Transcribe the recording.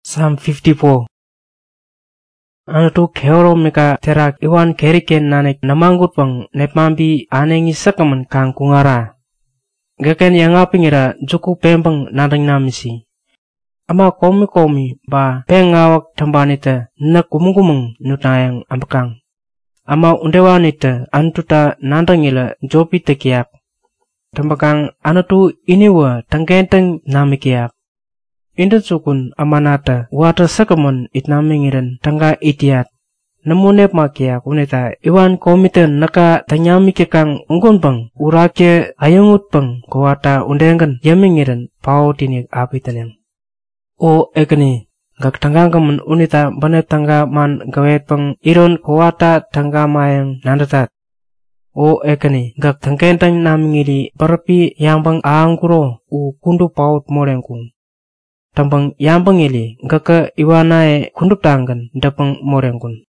Psalm 54. Anatu keoro meka terak iwan keriken nanek namanggut pang nepmambi anengi sakaman kang kungara. Gaken yang apingira juku pempeng nadang namisi. Ama komi ba pengawak tambanita na kumungkumung nutayang ampakang. Ama undewanita antuta nandangila jopi tekiak. Tambakang anatu iniwa tanggenteng namikiak. Indan sukun amanata wata sakaman itnamingiran tangga itiat. Namunep makiak uneta iwan komiten naka tanyami kekang ungkun pang urake ayungut pang kuwata undengan yamingiran pao tinik apitanen. O ekani gak tanggangaman unita banep tangga man gawet pang iron kuwata tangga mayang nandatat. O ekani gak tanggentang namingiri barapi yang pang aangkuro u kundu paut morengkung. Tampang yambang ili gaka iwanae kundup tanggan dapang morengkun.